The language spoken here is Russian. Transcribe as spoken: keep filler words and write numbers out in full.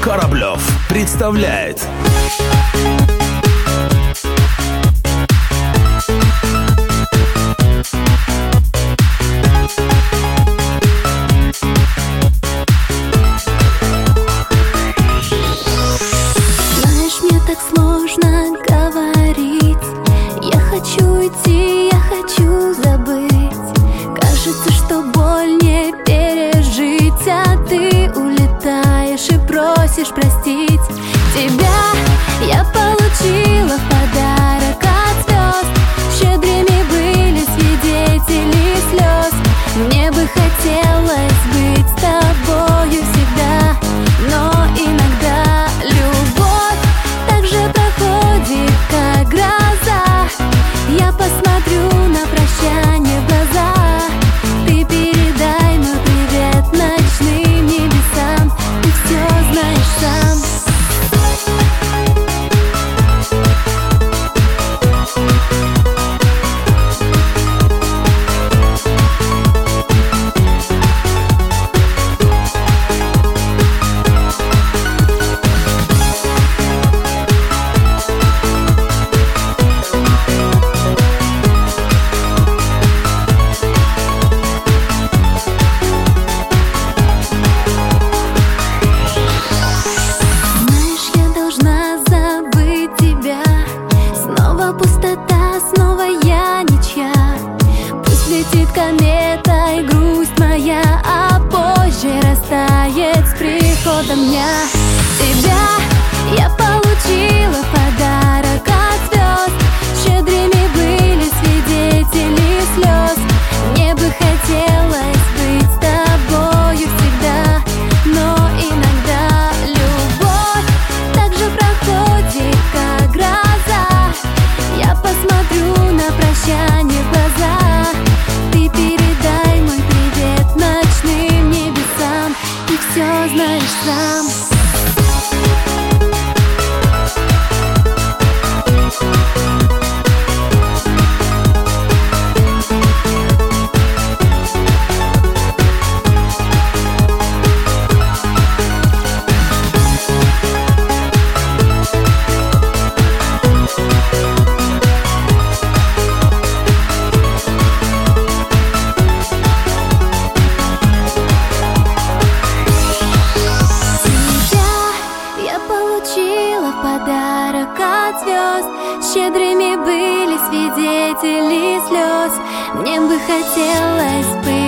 Кораблев представляет. Знаешь, мне так сложно говорить. Я хочу идти, я хочу забыть. Кажется, что боль не пережить, а ты улетаешь и просишь простить. Тебя я получила в подарок от звезд. Щедрыми были свидетели слез. Мне бы хотелось быть с тобою всегда, но иногда любовь так же проходит, как гроза. Я посмотрю на прощание в глаза. Ты передай мой привет ночным небесам. Ты все знаешь сам. Пустота, снова я ничья. Пусть летит комета и грусть моя, а позже растает с приходом дня. Тебя я получила в подарок от звезд. Щедрыми были свидетели слез. Мне бы хотелось быть с тобою всегда, но иногда любовь так же проходит, как гроза. Я посмотрю на прощание в глаза. Ты передай мой привет ночным небесам. Ты все знаешь сам. Подарок от звезд. Щедрыми были свидетели слез. Мне бы хотелось быть